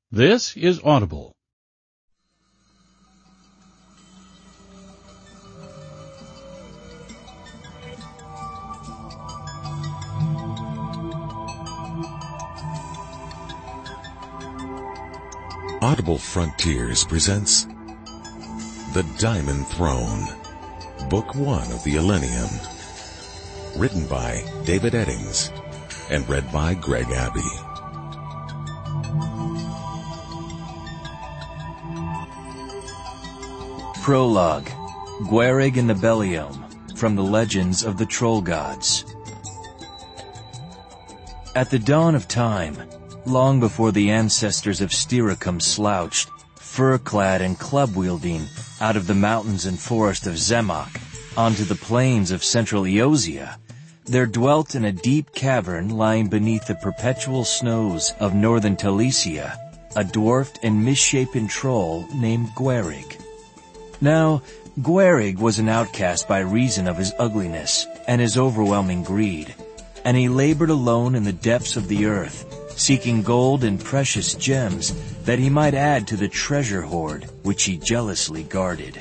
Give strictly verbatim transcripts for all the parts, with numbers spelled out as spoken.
This is Audible. Audible Frontiers presents The Diamond Throne, Book One of the Elenium, written by David Eddings and read by Greg Abbey. Prologue, Gwarig and the Belliome, from the Legends of the Troll Gods. At the dawn of time, long before the ancestors of Styricum slouched, fur-clad and club-wielding, out of the mountains and forest of Zemmoc onto the plains of central Eosia, there dwelt in a deep cavern lying beneath the perpetual snows of northern Telesia a dwarfed and misshapen troll named Gwarig. Now, Gwarig was an outcast by reason of his ugliness and his overwhelming greed, and he labored alone in the depths of the earth, seeking gold and precious gems that he might add to the treasure hoard which he jealously guarded.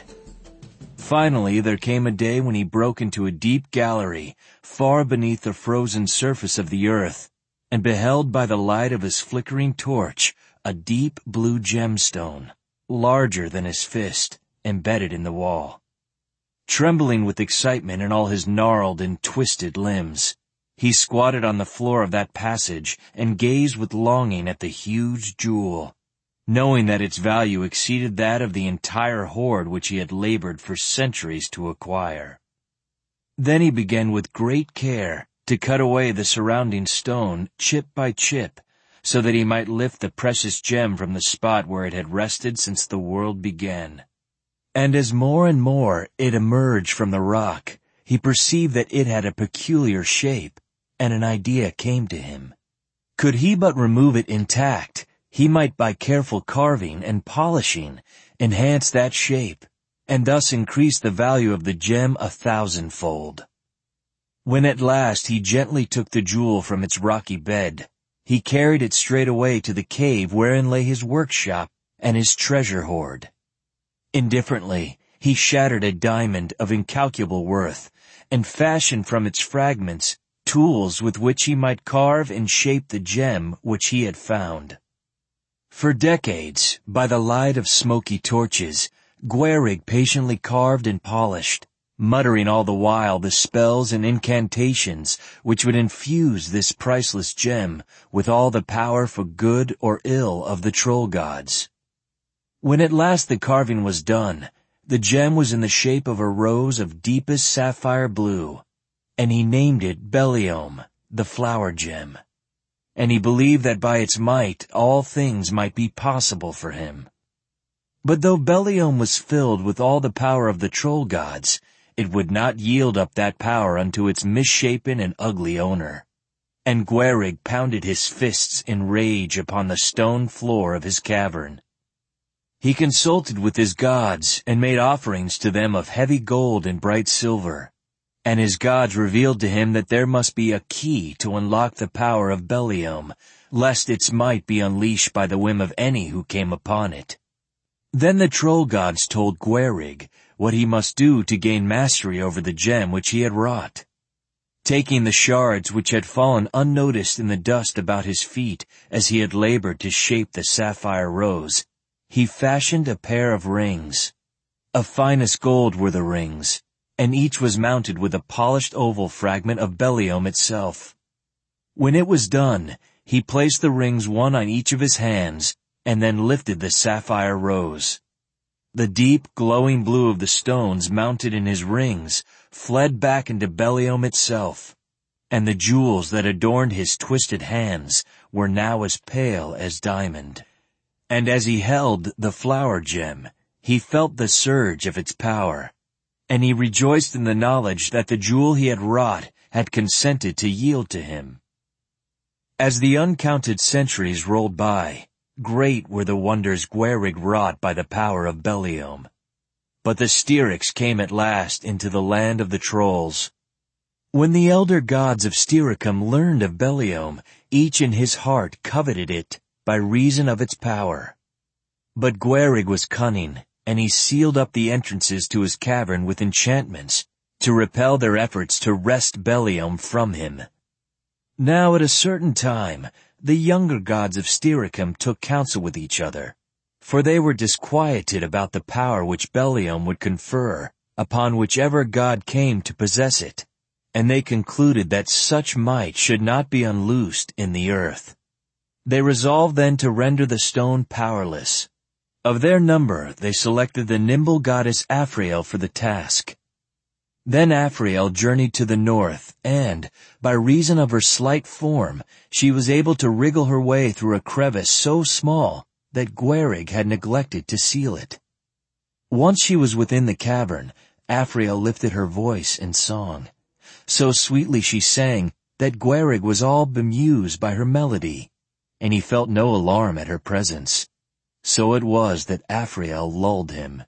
Finally, there came a day when he broke into a deep gallery far beneath the frozen surface of the earth, and beheld by the light of his flickering torch a deep blue gemstone, larger than his fist, embedded in the wall. Trembling with excitement in all his gnarled and twisted limbs, he squatted on the floor of that passage and gazed with longing at the huge jewel, knowing that its value exceeded that of the entire hoard which he had labored for centuries to acquire. Then he began with great care to cut away the surrounding stone chip by chip, so that he might lift the precious gem from the spot where it had rested since the world began. And as more and more it emerged from the rock, he perceived that it had a peculiar shape, and an idea came to him. Could he but remove it intact, he might by careful carving and polishing enhance that shape, and thus increase the value of the gem a thousandfold. When at last he gently took the jewel from its rocky bed, he carried it straight away to the cave wherein lay his workshop and his treasure hoard. Indifferently, he shattered a diamond of incalculable worth, and fashioned from its fragments tools with which he might carve and shape the gem which he had found. For decades, by the light of smoky torches, Gwarig patiently carved and polished, muttering all the while the spells and incantations which would infuse this priceless gem with all the power for good or ill of the troll gods. When at last the carving was done, the gem was in the shape of a rose of deepest sapphire blue, and he named it Belliome, the flower gem. And he believed that by its might all things might be possible for him. But though Belliome was filled with all the power of the troll gods, it would not yield up that power unto its misshapen and ugly owner. And Gwarig pounded his fists in rage upon the stone floor of his cavern. He consulted with his gods and made offerings to them of heavy gold and bright silver. And his gods revealed to him that there must be a key to unlock the power of Belliome, lest its might be unleashed by the whim of any who came upon it. Then the troll gods told Gwarig what he must do to gain mastery over the gem which he had wrought. Taking the shards which had fallen unnoticed in the dust about his feet as he had labored to shape the sapphire rose, he fashioned a pair of rings. Of finest gold were the rings, and each was mounted with a polished oval fragment of Belliome itself. When it was done, he placed the rings one on each of his hands, and then lifted the sapphire rose. The deep, glowing blue of the stones mounted in his rings fled back into Belliome itself, and the jewels that adorned his twisted hands were now as pale as diamond. And as he held the flower gem, he felt the surge of its power, and he rejoiced in the knowledge that the jewel he had wrought had consented to yield to him. As the uncounted centuries rolled by, great were the wonders Gwarig wrought by the power of Belliome. But the Styrics came at last into the land of the trolls. When the elder gods of Styricum learned of Belliome, each in his heart coveted it, by reason of its power. But Gwerig was cunning, and he sealed up the entrances to his cavern with enchantments, to repel their efforts to wrest Beliom from him. Now at a certain time, the younger gods of Styricum took counsel with each other, for they were disquieted about the power which Beliom would confer upon whichever god came to possess it, and they concluded that such might should not be unloosed in the earth. They resolved then to render the stone powerless. Of their number they selected the nimble goddess Afriel for the task. Then Afriel journeyed to the north, and, by reason of her slight form, she was able to wriggle her way through a crevice so small that Gwerig had neglected to seal it. Once she was within the cavern, Afriel lifted her voice in song. So sweetly she sang that Gwerig was all bemused by her melody, and he felt no alarm at her presence. So it was that Afriel lulled him.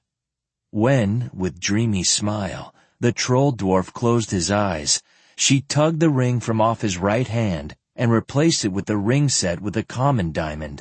When, with dreamy smile, the troll dwarf closed his eyes, she tugged the ring from off his right hand and replaced it with the ring set with a common diamond.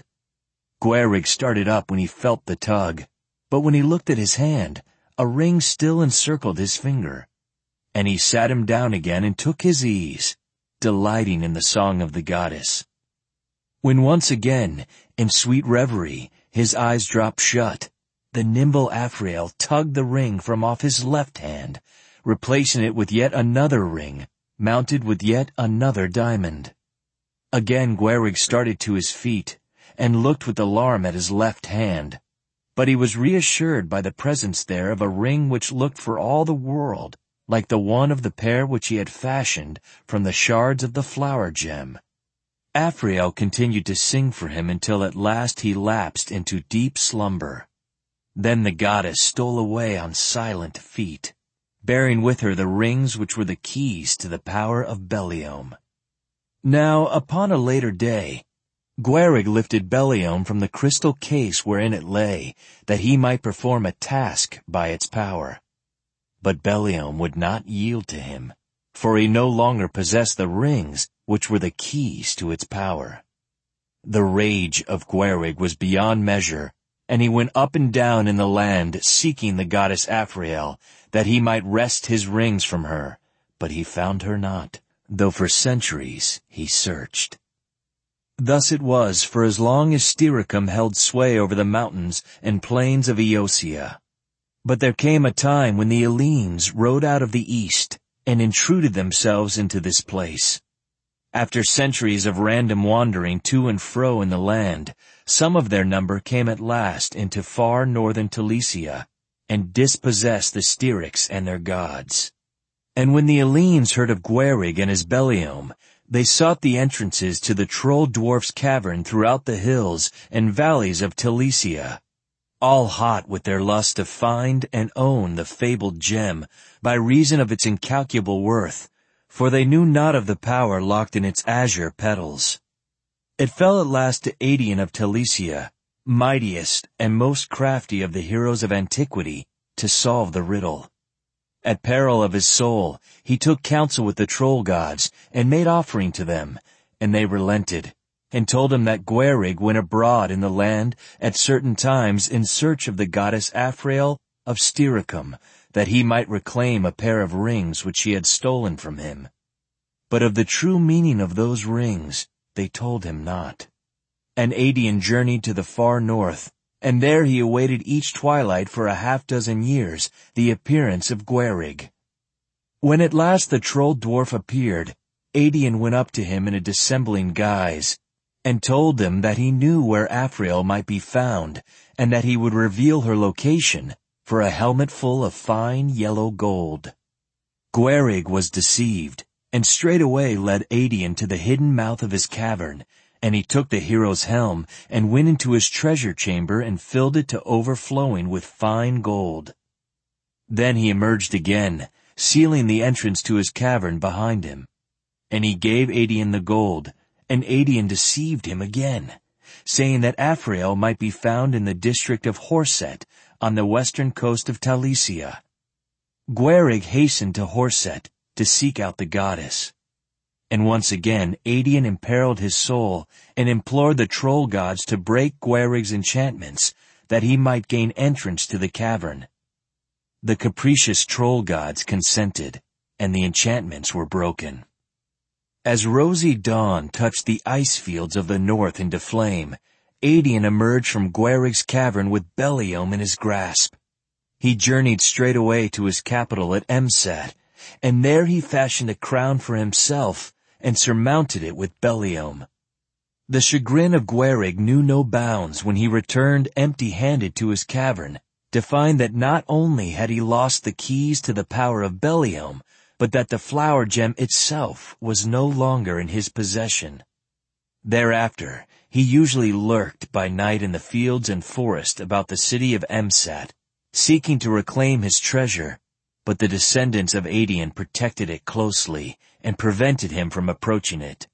Gwerig started up when he felt the tug, but when he looked at his hand, a ring still encircled his finger. And he sat him down again and took his ease, delighting in the song of the goddess. When once again, in sweet reverie, his eyes dropped shut, the nimble Afriel tugged the ring from off his left hand, replacing it with yet another ring, mounted with yet another diamond. Again Gwerig started to his feet, and looked with alarm at his left hand, but he was reassured by the presence there of a ring which looked for all the world like the one of the pair which he had fashioned from the shards of the flower gem. Afriel continued to sing for him until at last he lapsed into deep slumber. Then the goddess stole away on silent feet, bearing with her the rings which were the keys to the power of Beliom. Now, upon a later day, Gwerig lifted Beliom from the crystal case wherein it lay, that he might perform a task by its power. But Beliom would not yield to him, for he no longer possessed the rings which were the keys to its power. The rage of Gwerig was beyond measure, and he went up and down in the land seeking the goddess Afriel, that he might wrest his rings from her, but he found her not, though for centuries he searched. Thus it was for as long as Styricum held sway over the mountains and plains of Eosia. But there came a time when the Hellenes rode out of the east and intruded themselves into this place. After centuries of random wandering to and fro in the land, some of their number came at last into far northern Telesia, and dispossessed the Styrics and their gods. And when the Hellenes heard of Gwerig and his Beliom, they sought the entrances to the troll dwarf's cavern throughout the hills and valleys of Telesia, all hot with their lust to find and own the fabled gem by reason of its incalculable worth, for they knew not of the power locked in its azure petals. It fell at last to Adian of Telesia, mightiest and most crafty of the heroes of antiquity, to solve the riddle. At peril of his soul, he took counsel with the troll gods and made offering to them, and they relented, and told him that Gwerig went abroad in the land at certain times in search of the goddess Afriel of Styricum, that he might reclaim a pair of rings which she had stolen from him. But of the true meaning of those rings they told him not. And Adian journeyed to the far north, and there he awaited each twilight for a half-dozen years the appearance of Gwerig. When at last the troll dwarf appeared, Adian went up to him in a dissembling guise, and told them that he knew where Afriel might be found, and that he would reveal her location for a helmet full of fine yellow gold. Gwerig was deceived, and straightway led Adian to the hidden mouth of his cavern, and he took the hero's helm and went into his treasure chamber and filled it to overflowing with fine gold. Then he emerged again, sealing the entrance to his cavern behind him. And he gave Adian the gold, and Adian deceived him again, saying that Afriel might be found in the district of Horset on the western coast of Telesia. Gwerig hastened to Horset to seek out the goddess. and once again Adien imperiled his soul and implored the troll gods to break Gwerig's enchantments, that he might gain entrance to the cavern. The capricious troll gods consented, and the enchantments were broken. As rosy dawn touched the ice fields of the north into flame, Adien emerged from Gwerig's cavern with Beliom in his grasp. He journeyed straight away to his capital at Emsat, and there he fashioned a crown for himself and surmounted it with Beliom. The chagrin of Gwerig knew no bounds when he returned empty-handed to his cavern to find that not only had he lost the keys to the power of Beliom, but that the flower gem itself was no longer in his possession. Thereafter, he usually lurked by night in the fields and forest about the city of Emsat, seeking to reclaim his treasure, but the descendants of Adien protected it closely and prevented him from approaching it.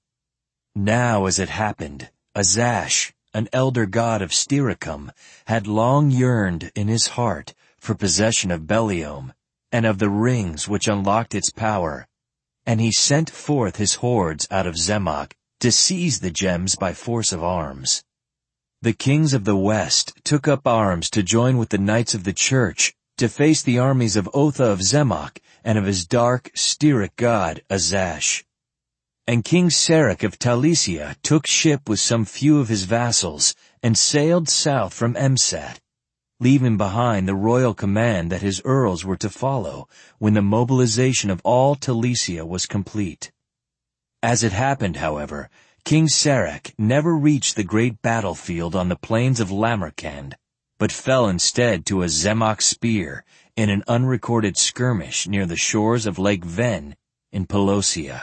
Now, as it happened, Azash, an elder god of Styricum, had long yearned in his heart for possession of Beliom and of the rings which unlocked its power, and he sent forth his hordes out of Zemmoc to seize the gems by force of arms. The kings of the west took up arms to join with the knights of the church to face the armies of Otha of Zemmoc and of his dark, Styric god, Azash. And King Serach of Talicia took ship with some few of his vassals and sailed south from Emsat, leaving behind the royal command that his earls were to follow when the mobilization of all Talicia was complete. As it happened, however, King Serach never reached the great battlefield on the plains of Lamercand, but fell instead to a Zemmoc spear in an unrecorded skirmish near the shores of Lake Ven in Pelosia.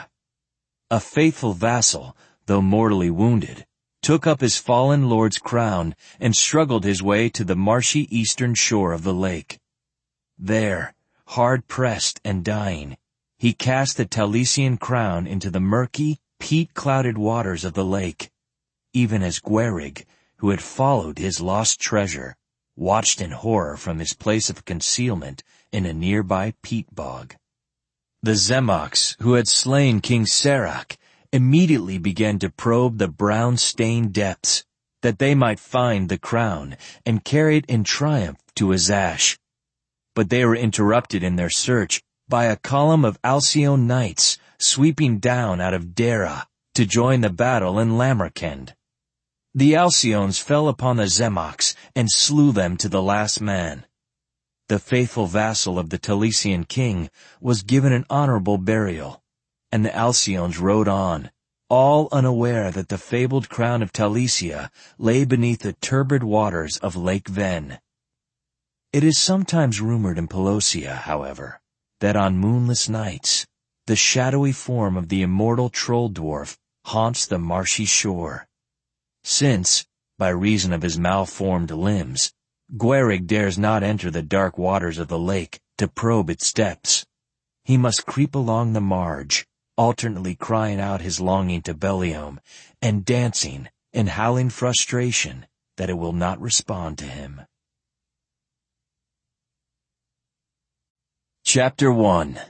A faithful vassal, though mortally wounded, took up his fallen lord's crown and struggled his way to the marshy eastern shore of the lake. There, hard-pressed and dying, he cast the Talician crown into the murky, peat-clouded waters of the lake, even as Gwerig, who had followed his lost treasure, watched in horror from his place of concealment in a nearby peat bog. The Zemmocs, who had slain King Serach, immediately began to probe the brown-stained depths, that they might find the crown and carry it in triumph to Azash. But they were interrupted in their search by a column of Alcyone knights sweeping down out of Dara to join the battle in Lamercand. The Alcyones fell upon the Zemmocs and slew them to the last man. The faithful vassal of the Talician king was given an honorable burial, and the Alcyones rode on, all unaware that the fabled crown of Talicia lay beneath the turbid waters of Lake Ven. It is sometimes rumored in Pelosia, however, that on moonless nights, the shadowy form of the immortal troll dwarf haunts the marshy shore. Since, by reason of his malformed limbs, Gwerig dares not enter the dark waters of the lake to probe its depths. He must creep along the marge, alternately crying out his longing to Beliom, and dancing in howling frustration that it will not respond to him. Chapter one.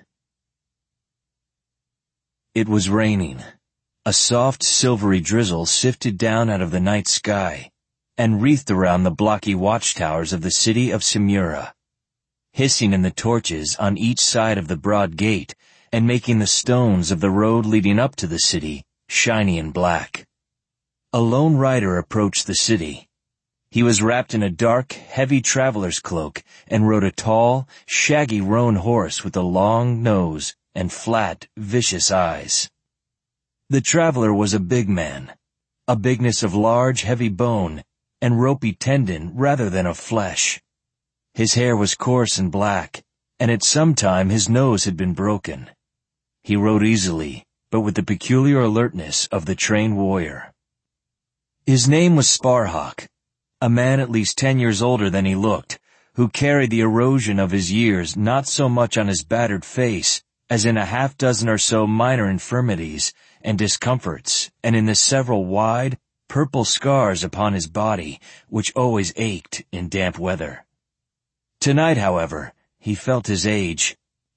It was raining. A soft, silvery drizzle sifted down out of the night sky and wreathed around the blocky watchtowers of the city of Simura, hissing in the torches on each side of the broad gate and making the stones of the road leading up to the city shiny and black. A lone rider approached the city. He was wrapped in a dark, heavy traveler's cloak and rode a tall, shaggy roan horse with a long nose and flat, vicious eyes. The traveler was a big man, a bigness of large, heavy bone and ropey tendon rather than of flesh. His hair was coarse and black, and at some time his nose had been broken. He rode easily, but with the peculiar alertness of the trained warrior. His name was Sparhawk, a man at least ten years older than he looked, who carried the erosion of his years not so much on his battered face as in a half dozen or so minor infirmities and discomforts, and in the several wide, purple scars upon his body, which always ached in damp weather. Tonight, however, he felt his age,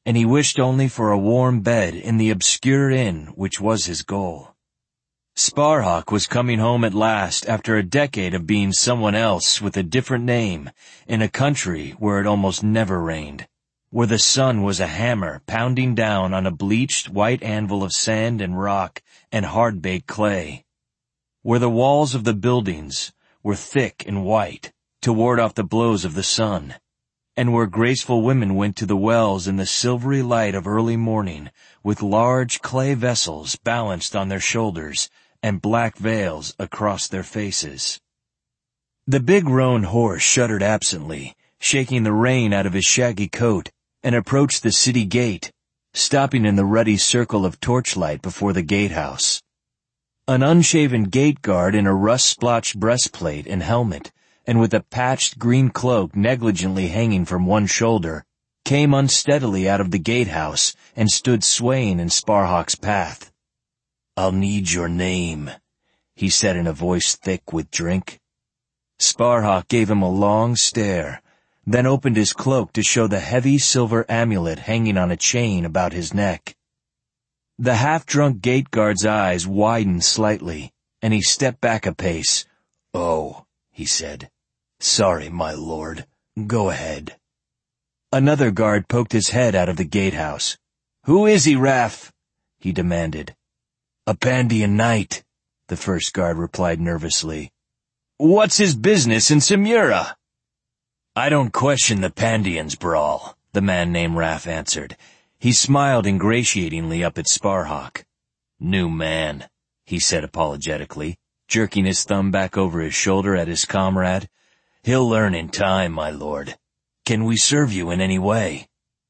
and he wished only for a warm bed in the obscure inn which was his goal. Sparhawk was coming home at last after a decade of being someone else with a different name in a country where it almost never rained, where the sun was a hammer pounding down on a bleached white anvil of sand and rock and hard-baked clay, where the walls of the buildings were thick and white to ward off the blows of the sun, and where graceful women went to the wells in the silvery light of early morning with large clay vessels balanced on their shoulders and black veils across their faces. The big roan horse shuddered absently, shaking the rain out of his shaggy coat, and approached the city gate, stopping in the ruddy circle of torchlight before the gatehouse. An unshaven gate guard in a rust-splotched breastplate and helmet, and with a patched green cloak negligently hanging from one shoulder, came unsteadily out of the gatehouse and stood swaying in Sparhawk's path. "I'll need your name," he said in a voice thick with drink. Sparhawk gave him a long stare, then opened his cloak to show the heavy silver amulet hanging on a chain about his neck. The half-drunk gate guard's eyes widened slightly, and he stepped back a pace. "Oh," he said. "Sorry, my lord. Go ahead." Another guard poked his head out of the gatehouse. "Who is he, Raff?" he demanded. "A Pandian knight," the first guard replied nervously. "What's his business in Samura?" "I don't question the Pandians' brawl," the man named Raff answered. He smiled ingratiatingly up at Sparhawk. "New man," he said apologetically, jerking his thumb back over his shoulder at his comrade. "He'll learn in time, my lord. Can we serve you in any way?"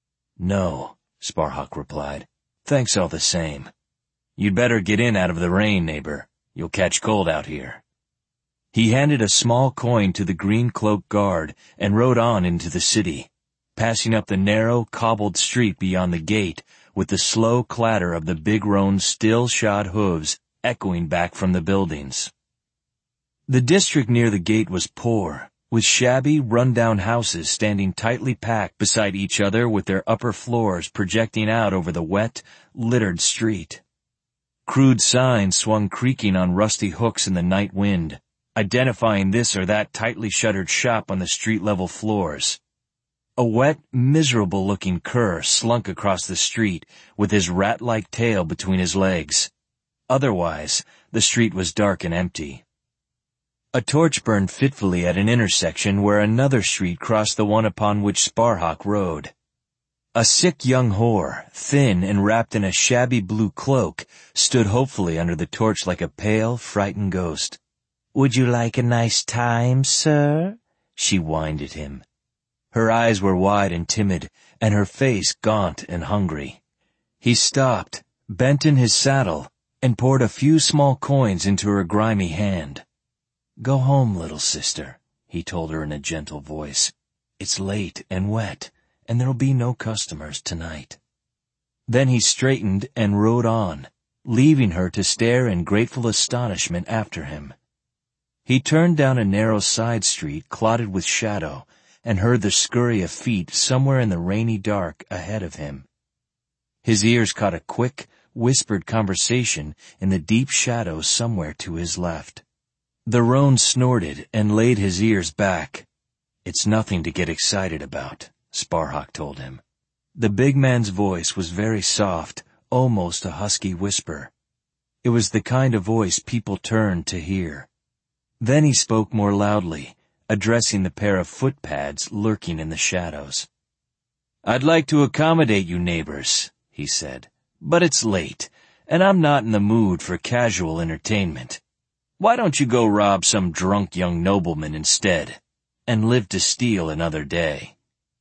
"No," Sparhawk replied. "Thanks all the same. You'd better get in out of the rain, neighbor. You'll catch cold out here." He handed a small coin to the green-cloaked guard and rode on into the city, passing up the narrow, cobbled street beyond the gate with the slow clatter of the big roan's still-shod hooves echoing back from the buildings. The district near the gate was poor, with shabby, run-down houses standing tightly packed beside each other with their upper floors projecting out over the wet, littered street. Crude signs swung creaking on rusty hooks in the night wind, identifying this or that tightly shuttered shop on the street-level floors. A wet, miserable-looking cur slunk across the street with his rat-like tail between his legs. Otherwise, the street was dark and empty. A torch burned fitfully at an intersection where another street crossed the one upon which Sparhawk rode. A sick young whore, thin and wrapped in a shabby blue cloak, stood hopefully under the torch like a pale, frightened ghost. "Would you like a nice time, sir?" she whined at him. Her eyes were wide and timid, and her face gaunt and hungry. He stopped, bent in his saddle, and poured a few small coins into her grimy hand. "Go home, little sister," he told her in a gentle voice. "It's late and wet, and there'll be no customers tonight." Then he straightened and rode on, leaving her to stare in grateful astonishment after him. He turned down a narrow side street clotted with shadow and heard the scurry of feet somewhere in the rainy dark ahead of him. His ears caught a quick, whispered conversation in the deep shadows somewhere to his left. The roan snorted and laid his ears back. "It's nothing to get excited about," Sparhawk told him. The big man's voice was very soft, almost a husky whisper. It was the kind of voice people turned to hear. Then he spoke more loudly, addressing the pair of footpads lurking in the shadows. "I'd like to accommodate you neighbors," he said, "but it's late, and I'm not in the mood for casual entertainment. Why don't you go rob some drunk young nobleman instead, and live to steal another day?"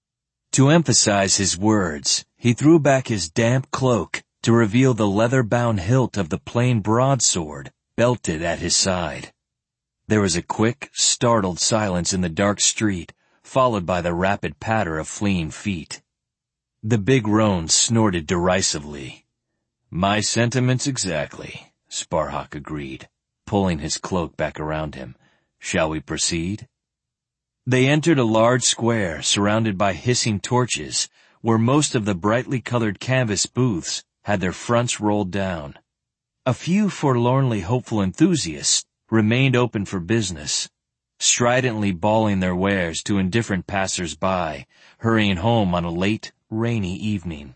To emphasize his words, he threw back his damp cloak to reveal the leather-bound hilt of the plain broadsword belted at his side. There was a quick, startled silence in the dark street, followed by the rapid patter of fleeing feet. The big roan snorted derisively. "My sentiments exactly," Sparhawk agreed, pulling his cloak back around him. "Shall we proceed?" They entered a large square surrounded by hissing torches, where most of the brightly colored canvas booths had their fronts rolled down. A few forlornly hopeful enthusiasts remained open for business, stridently bawling their wares to indifferent passers-by, hurrying home on a late, rainy evening.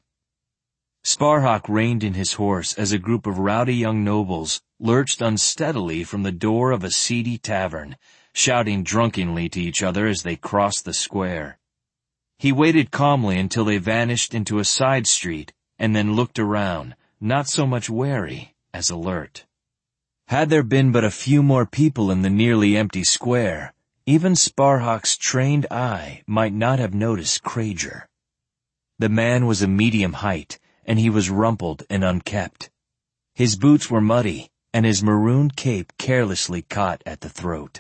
Sparhawk reined in his horse as a group of rowdy young nobles lurched unsteadily from the door of a seedy tavern, shouting drunkenly to each other as they crossed the square. He waited calmly until they vanished into a side street and then looked around, not so much wary as alert. Had there been but a few more people in the nearly empty square, even Sparhawk's trained eye might not have noticed Krager. The man was a medium height, and he was rumpled and unkempt. His boots were muddy, and his maroon cape carelessly caught at the throat.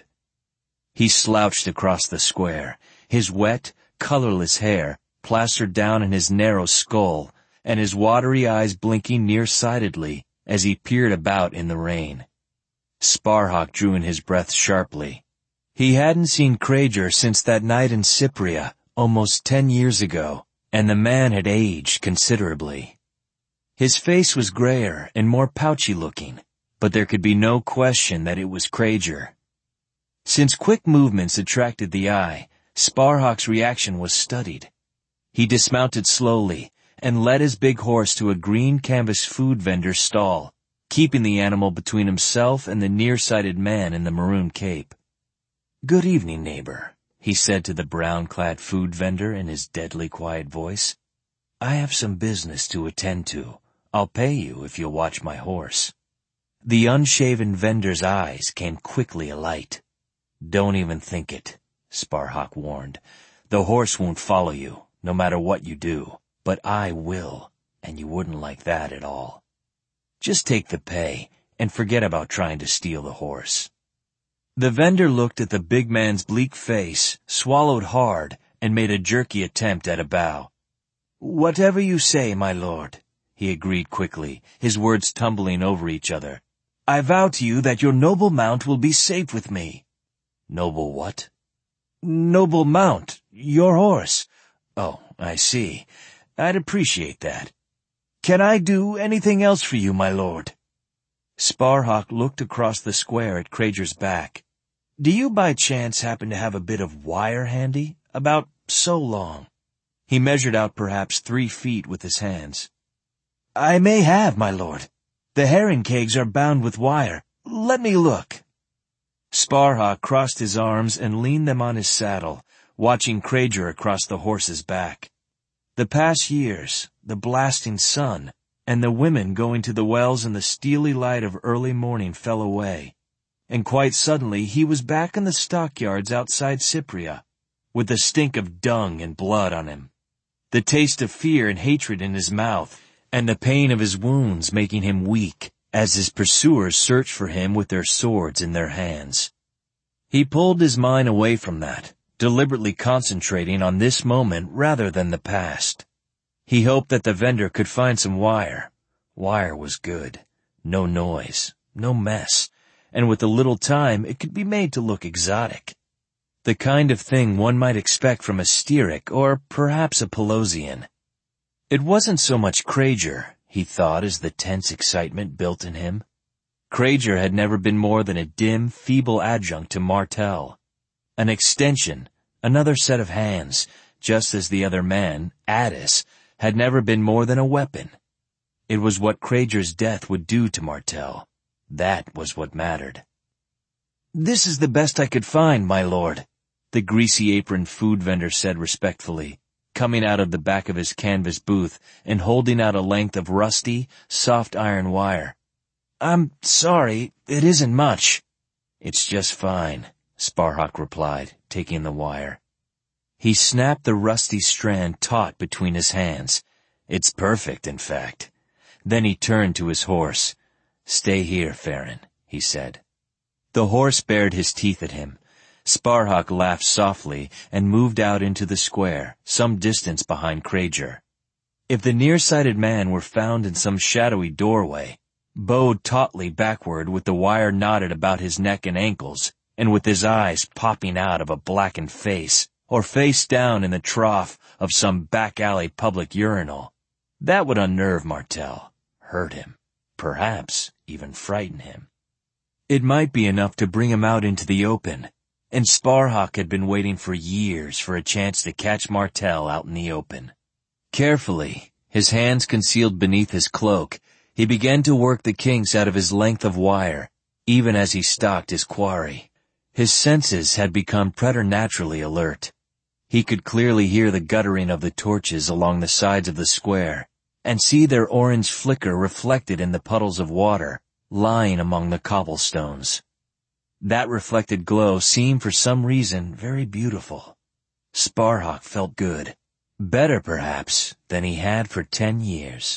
He slouched across the square, his wet, colorless hair plastered down in his narrow skull, and his watery eyes blinking nearsightedly as he peered about in the rain. Sparhawk drew in his breath sharply. He hadn't seen Krager since that night in Cypria, almost ten years ago, and the man had aged considerably. His face was grayer and more pouchy-looking, but there could be no question that it was Krager. Since quick movements attracted the eye, Sparhawk's reaction was studied. He dismounted slowly and led his big horse to a green canvas food vendor's stall, keeping the animal between himself and the nearsighted man in the maroon cape. "Good evening, neighbor," he said to the brown-clad food vendor in his deadly quiet voice. "I have some business to attend to. I'll pay you if you'll watch my horse." The unshaven vendor's eyes came quickly alight. "Don't even think it," Sparhawk warned. "The horse won't follow you, no matter what you do, but I will, and you wouldn't like that at all. Just take the pay and forget about trying to steal the horse." The vendor looked at the big man's bleak face, swallowed hard, and made a jerky attempt at a bow. "Whatever you say, my lord," he agreed quickly, his words tumbling over each other. "I vow to you that your noble mount will be safe with me." "Noble what?" "Noble mount, your horse." "Oh, I see. I'd appreciate that. Can I do anything else for you, my lord?" Sparhawk looked across the square at Krager's back. "Do you by chance happen to have a bit of wire handy? About so long." He measured out perhaps three feet with his hands. "I may have, my lord. The herring kegs are bound with wire. Let me look." Sparhawk crossed his arms and leaned them on his saddle, watching Krager across the horse's back. The past years, the blasting sun, and the women going to the wells in the steely light of early morning fell away, and quite suddenly he was back in the stockyards outside Cypria, with the stink of dung and blood on him, the taste of fear and hatred in his mouth, and the pain of his wounds making him weak as his pursuers searched for him with their swords in their hands. He pulled his mind away from that, deliberately concentrating on this moment rather than the past. He hoped that the vendor could find some wire. Wire was good. No noise, no mess, and with a little time it could be made to look exotic. The kind of thing one might expect from a Styric or perhaps a Pelosian. It wasn't so much Krager, he thought as the tense excitement built in him. Krager had never been more than a dim, feeble adjunct to Martell. An extension, another set of hands, just as the other man, Addis, had never been more than a weapon. It was what Krager's death would do to Martell. That was what mattered. "This is the best I could find, my lord," the greasy-aproned food vendor said respectfully, coming out of the back of his canvas booth and holding out a length of rusty, soft iron wire. "I'm sorry, it isn't much." "It's just fine," Sparhawk replied, taking the wire. He snapped the rusty strand taut between his hands. "It's perfect, in fact." Then he turned to his horse. "Stay here, Farron," he said. The horse bared his teeth at him. Sparhawk laughed softly and moved out into the square, some distance behind Krager. If the nearsighted man were found in some shadowy doorway, bowed tautly backward with the wire knotted about his neck and ankles, and with his eyes popping out of a blackened face, or face down in the trough of some back-alley public urinal. That would unnerve Martel, hurt him, perhaps even frighten him. It might be enough to bring him out into the open, and Sparhawk had been waiting for years for a chance to catch Martel out in the open. Carefully, his hands concealed beneath his cloak, he began to work the kinks out of his length of wire, even as he stalked his quarry. His senses had become preternaturally alert. He could clearly hear the guttering of the torches along the sides of the square, and see their orange flicker reflected in the puddles of water lying among the cobblestones. That reflected glow seemed for some reason very beautiful. Sparhawk felt good, better perhaps than he had for ten years.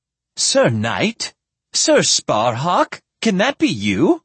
"Sir Knight? Sir Sparhawk? Can that be you?"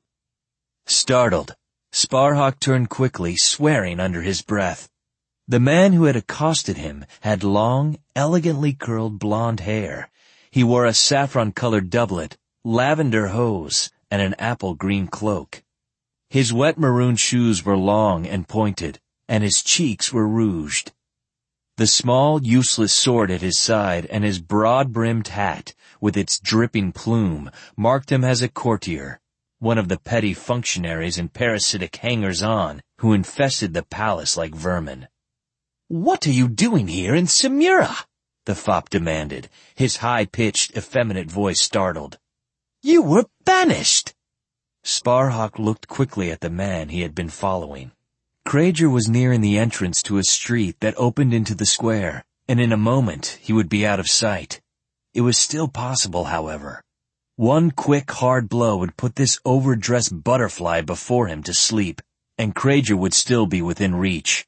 Startled, Sparhawk turned quickly, swearing under his breath. The man who had accosted him had long, elegantly curled blonde hair. He wore a saffron-colored doublet, lavender hose, and an apple-green cloak. His wet maroon shoes were long and pointed, and his cheeks were rouged. The small, useless sword at his side and his broad-brimmed hat, with its dripping plume, marked him as a courtier, one of the petty functionaries and parasitic hangers-on who infested the palace like vermin. "What are you doing here in Samira?" the fop demanded, his high-pitched, effeminate voice startled. "You were banished." Sparhawk looked quickly at the man he had been following. Krager was nearing the entrance to a street that opened into the square, and in a moment he would be out of sight. It was still possible, however. One quick, hard blow would put this overdressed butterfly before him to sleep, and Krager would still be within reach.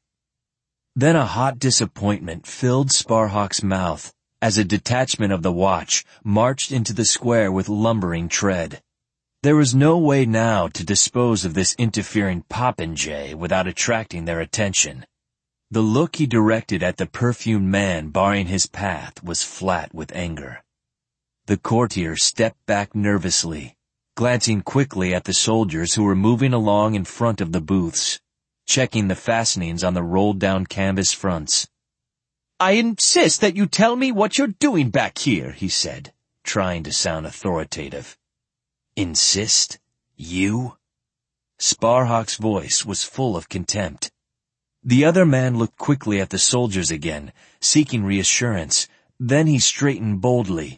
Then a hot disappointment filled Sparhawk's mouth as a detachment of the watch marched into the square with lumbering tread. There was no way now to dispose of this interfering popinjay without attracting their attention. The look he directed at the perfumed man barring his path was flat with anger. The courtier stepped back nervously, glancing quickly at the soldiers who were moving along in front of the booths, checking the fastenings on the rolled-down canvas fronts. "I insist that you tell me what you're doing back here," he said, trying to sound authoritative. "Insist? You?" Sparhawk's voice was full of contempt. The other man looked quickly at the soldiers again, seeking reassurance. Then he straightened boldly.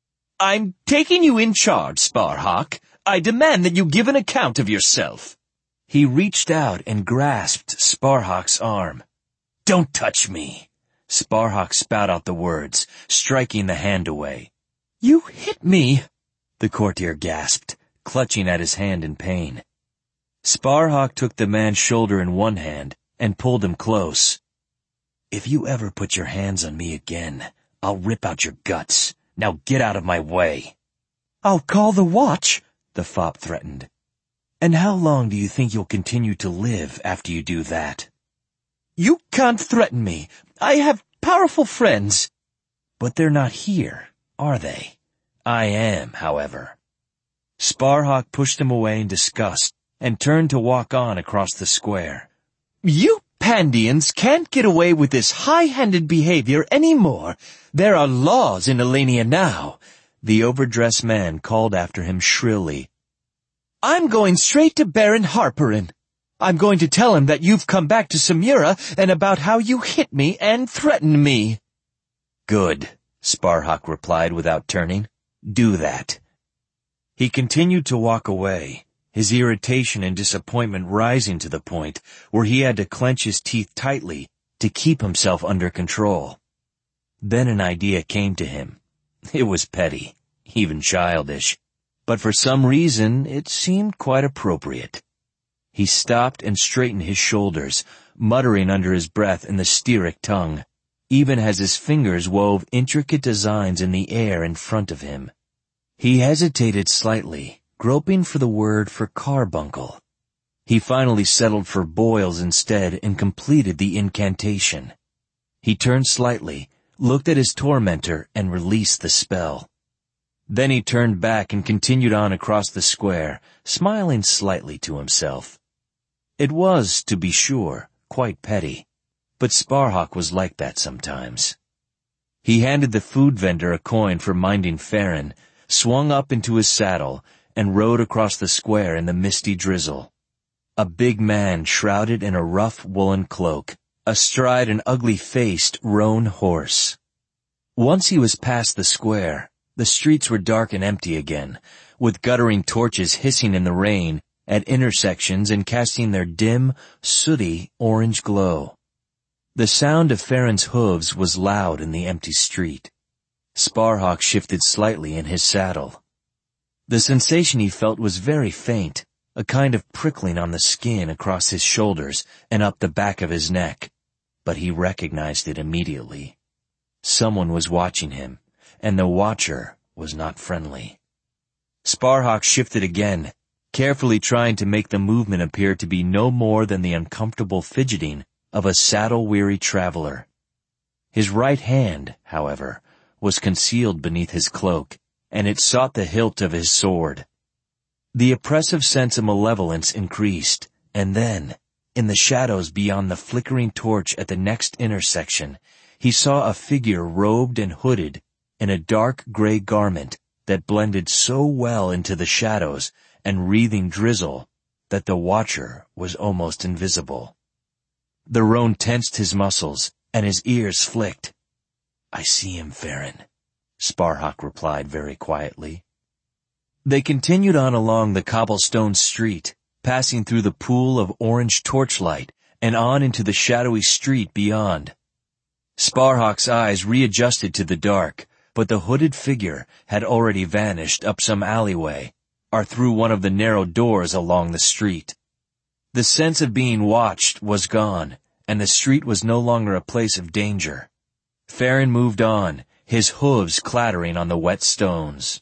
"I'm taking you in charge, Sparhawk. I demand that you give an account of yourself." He reached out and grasped Sparhawk's arm. "Don't touch me!" Sparhawk spat out the words, striking the hand away. "You hit me!" the courtier gasped, clutching at his hand in pain. Sparhawk took the man's shoulder in one hand and pulled him close. "If you ever put your hands on me again, I'll rip out your guts. Now get out of my way." "I'll call the watch," the fop threatened. "And how long do you think you'll continue to live after you do that?" "You can't threaten me. I have powerful friends." "But they're not here, are they? I am, however." Sparhawk pushed him away in disgust and turned to walk on across the square. "You Pandians can't get away with this high-handed behavior anymore. There are laws in Elenia now," the overdressed man called after him shrilly. "I'm going straight to Baron Harperin. I'm going to tell him that you've come back to Samira and about how you hit me and threatened me." "Good," Sparhawk replied without turning. "Do that." He continued to walk away, his irritation and disappointment rising to the point where he had to clench his teeth tightly to keep himself under control. Then an idea came to him. It was petty, even childish, but for some reason it seemed quite appropriate. He stopped and straightened his shoulders, muttering under his breath in the Styric tongue, even as his fingers wove intricate designs in the air in front of him. He hesitated slightly, groping for the word for carbuncle. He finally settled for boils instead and completed the incantation. He turned slightly, looked at his tormentor, and released the spell. Then he turned back and continued on across the square, smiling slightly to himself. It was, to be sure, quite petty, but Sparhawk was like that sometimes. He handed the food vendor a coin for minding Farron, swung up into his saddle, and rode across the square in the misty drizzle. A big man shrouded in a rough woolen cloak, astride an ugly-faced roan horse. Once he was past the square, the streets were dark and empty again, with guttering torches hissing in the rain at intersections and casting their dim, sooty orange glow. The sound of Farron's hooves was loud in the empty street. Sparhawk shifted slightly in his saddle. The sensation he felt was very faint, a kind of prickling on the skin across his shoulders and up the back of his neck, but he recognized it immediately. Someone was watching him, and the watcher was not friendly. Sparhawk shifted again, carefully trying to make the movement appear to be no more than the uncomfortable fidgeting of a saddle-weary traveler. His right hand, however, was concealed beneath his cloak, and it sought the hilt of his sword. The oppressive sense of malevolence increased, and then, in the shadows beyond the flickering torch at the next intersection, he saw a figure robed and hooded in a dark gray garment that blended so well into the shadows and wreathing drizzle that the watcher was almost invisible. The roan tensed his muscles, and his ears flicked. "I see him, Farron," Sparhawk replied very quietly. They continued on along the cobblestone street, passing through the pool of orange torchlight and on into the shadowy street beyond. Sparhawk's eyes readjusted to the dark, but the hooded figure had already vanished up some alleyway or through one of the narrow doors along the street. The sense of being watched was gone, and the street was no longer a place of danger. Farron moved on, his hooves clattering on the wet stones.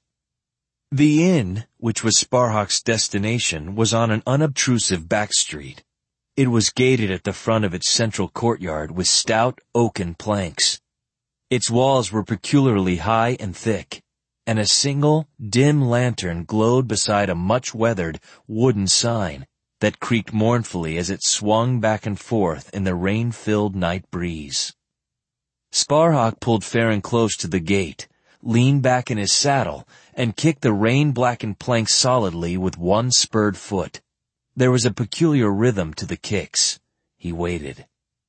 The inn, which was Sparhawk's destination, was on an unobtrusive back street. It was gated at the front of its central courtyard with stout oaken planks. Its walls were peculiarly high and thick, and a single, dim lantern glowed beside a much-weathered wooden sign that creaked mournfully as it swung back and forth in the rain-filled night breeze. Sparhawk pulled Farron close to the gate, leaned back in his saddle, and kicked the rain-blackened planks solidly with one spurred foot. There was a peculiar rhythm to the kicks. He waited.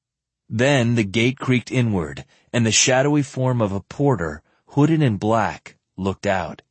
Then the gate creaked inward, and the shadowy form of a porter, hooded in black, looked out.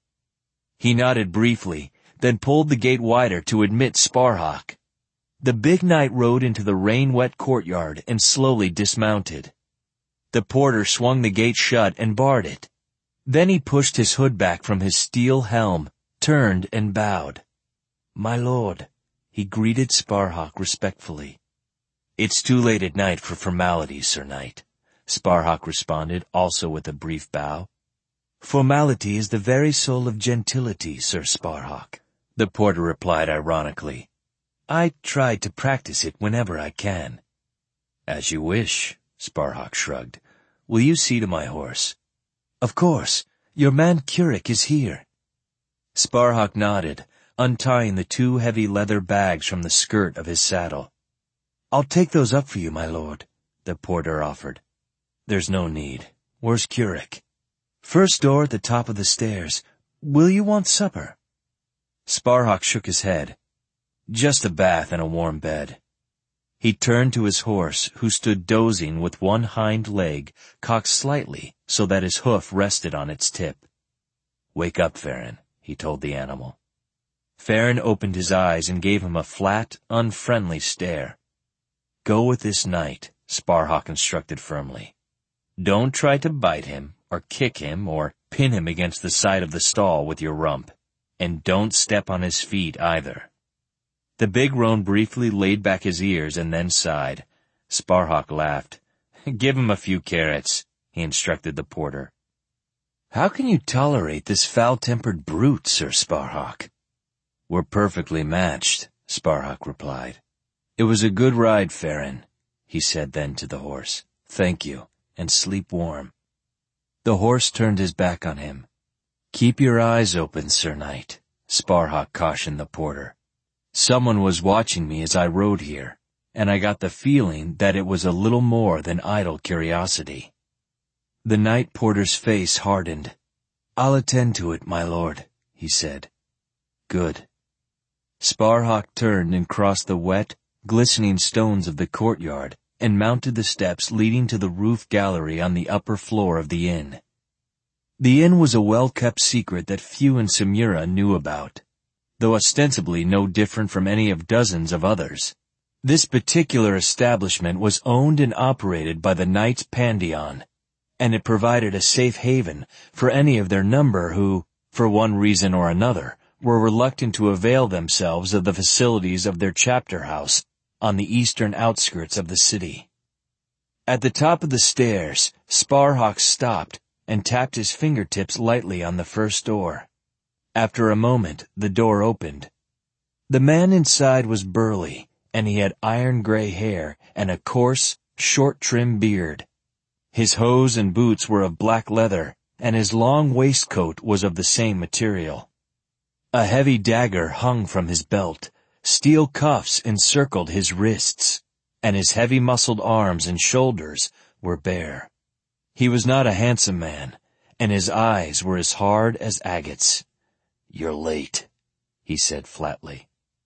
He nodded briefly, then pulled the gate wider to admit Sparhawk. The big knight rode into the rain-wet courtyard and slowly dismounted. The porter swung the gate shut and barred it. Then he pushed his hood back from his steel helm, turned and bowed. "My lord," he greeted Sparhawk respectfully. "It's too late at night for formalities, Sir Knight," Sparhawk responded, also with a brief bow. "Formality is the very soul of gentility, Sir Sparhawk," the porter replied ironically. "I try to practice it whenever I can." "As you wish," Sparhawk shrugged. "Will you see to my horse?" "Of course. Your man Currick is here." Sparhawk nodded, untying the two heavy leather bags from the skirt of his saddle. "I'll take those up for you, my lord," the porter offered. "There's no need. Where's Currick?" "First door at the top of the stairs. Will you want supper?" Sparhawk shook his head. "Just a bath and a warm bed." He turned to his horse, who stood dozing with one hind leg cocked slightly so that his hoof rested on its tip. "Wake up, Farron," he told the animal. Farron opened his eyes and gave him a flat, unfriendly stare. "Go with this knight," Sparhawk instructed firmly. "Don't try to bite him, or kick him, or pin him against the side of the stall with your rump. And don't step on his feet either." The big roan briefly laid back his ears and then sighed. Sparhawk laughed. "Give him a few carrots," he instructed the porter. "How can you tolerate this foul-tempered brute, Sir Sparhawk?" "We're perfectly matched," Sparhawk replied. "It was a good ride, Farron," he said then to the horse. "Thank you, and sleep warm." The horse turned his back on him. "Keep your eyes open, Sir Knight," Sparhawk cautioned the porter. "Someone was watching me as I rode here, and I got the feeling that it was a little more than idle curiosity. The night porter's face hardened. "I'll attend to it, my lord," he said. "Good." Sparhawk turned and crossed the wet, glistening stones of the courtyard and mounted the steps leading to the roof gallery on the upper floor of the inn. The inn was a well-kept secret that few in Samura knew about, though ostensibly no different from any of dozens of others. This particular establishment was owned and operated by the Knights Pandion, and it provided a safe haven for any of their number who, for one reason or another, were reluctant to avail themselves of the facilities of their chapter house on the eastern outskirts of the city. At the top of the stairs, Sparhawk stopped and tapped his fingertips lightly on the first door. After a moment, the door opened. The man inside was burly, and he had iron-gray hair and a coarse, short-trimmed beard. His hose and boots were of black leather, and his long waistcoat was of the same material. A heavy dagger hung from his belt, steel cuffs encircled his wrists, and his heavy-muscled arms and shoulders were bare. He was not a handsome man, and his eyes were as hard as agates. "You're late," he said flatly.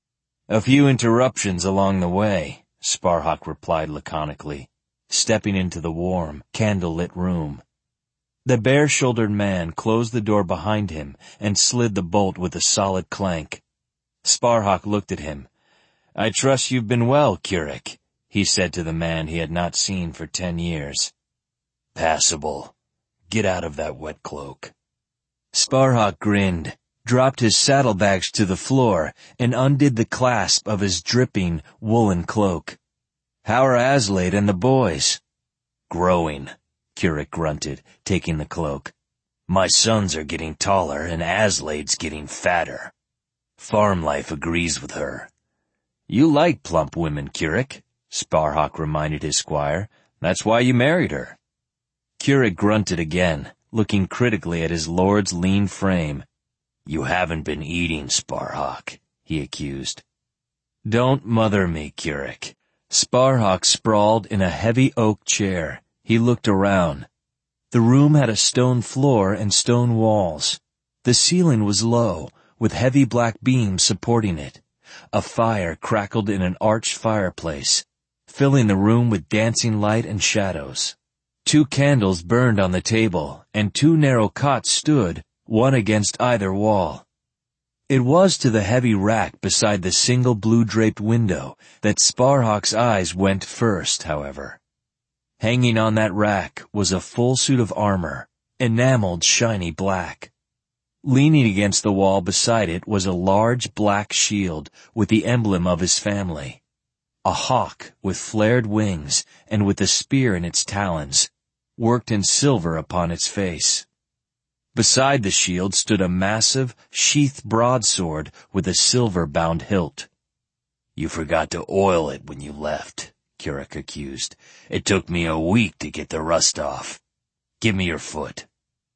"A few interruptions along the way," Sparhawk replied laconically, stepping into the warm, candle-lit room. The bare-shouldered man closed the door behind him and slid the bolt with a solid clank. Sparhawk looked at him. "I trust you've been well, Kirik," he said to the man he had not seen for ten years. "Passable. Get out of that wet cloak." Sparhawk grinned, dropped his saddlebags to the floor, and undid the clasp of his dripping woolen cloak. "How are Aslaid and the boys?" "Growing," Kirik grunted, taking the cloak. "My sons are getting taller and Aslaid's getting fatter. Farm life agrees with her." "You like plump women, Kirik," Sparhawk reminded his squire. "That's why you married her." Kirik grunted again, looking critically at his lord's lean frame. "You haven't been eating, Sparhawk," he accused. "Don't mother me, Kirik." Sparhawk sprawled in a heavy oak chair. He looked around. The room had a stone floor and stone walls. The ceiling was low, with heavy black beams supporting it. A fire crackled in an arched fireplace, filling the room with dancing light and shadows. Two candles burned on the table, and two narrow cots stood, one against either wall. It was to the heavy rack beside the single blue-draped window that Sparhawk's eyes went first, however. Hanging on that rack was a full suit of armor, enameled shiny black. Leaning against the wall beside it was a large black shield with the emblem of his family. A hawk with flared wings and with a spear in its talons, worked in silver upon its face. Beside the shield stood a massive, sheathed broadsword with a silver-bound hilt. "You forgot to oil it when you left," Kirik accused. "It took me a week to get the rust off. Give me your foot."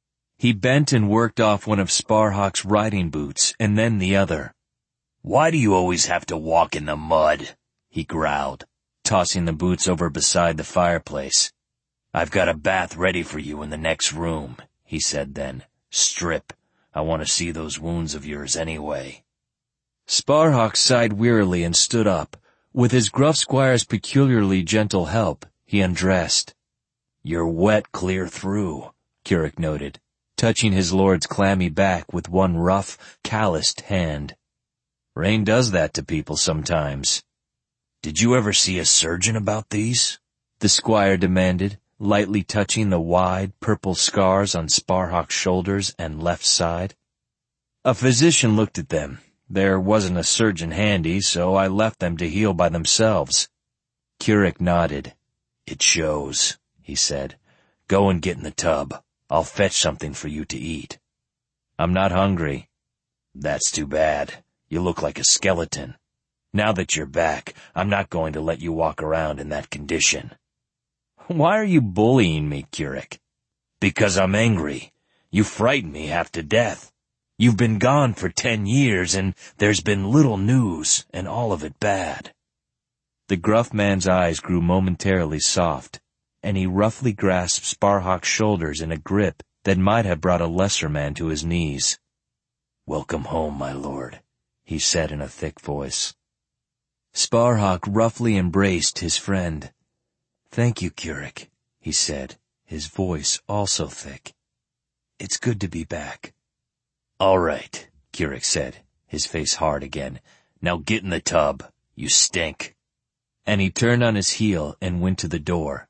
He bent and worked off one of Sparhawk's riding boots, and then the other. "Why do you always have to walk in the mud?" he growled, tossing the boots over beside the fireplace. "I've got a bath ready for you in the next room," he said then. "Strip. I want to see those wounds of yours anyway." Sparhawk sighed wearily and stood up. With his gruff squire's peculiarly gentle help, he undressed. "You're wet clear through," Kirik noted, touching his lord's clammy back with one rough, calloused hand. "Rain does that to people sometimes." "Did you ever see a surgeon about these?" the squire demanded, lightly touching the wide, purple scars on Sparhawk's shoulders and left side. A physician looked at them. There wasn't a surgeon handy, so I left them to heal by themselves. Kirik nodded. "It shows," he said. "Go and get in the tub. I'll fetch something for you to eat." "I'm not hungry." "That's too bad. You look like a skeleton. Now that you're back, I'm not going to let you walk around in that condition." "Why are you bullying me, Kirik?" "Because I'm angry. You frighten me half to death. You've been gone for ten years, and there's been little news, and all of it bad." The gruff man's eyes grew momentarily soft, and he roughly grasped Sparhawk's shoulders in a grip that might have brought a lesser man to his knees. "Welcome home, my lord," he said in a thick voice. Sparhawk roughly embraced his friend. "Thank you, Kirik," he said, his voice also thick. "It's good to be back." "All right," Kirik said, his face hard again. "Now get in the tub. You stink." And he turned on his heel and went to the door.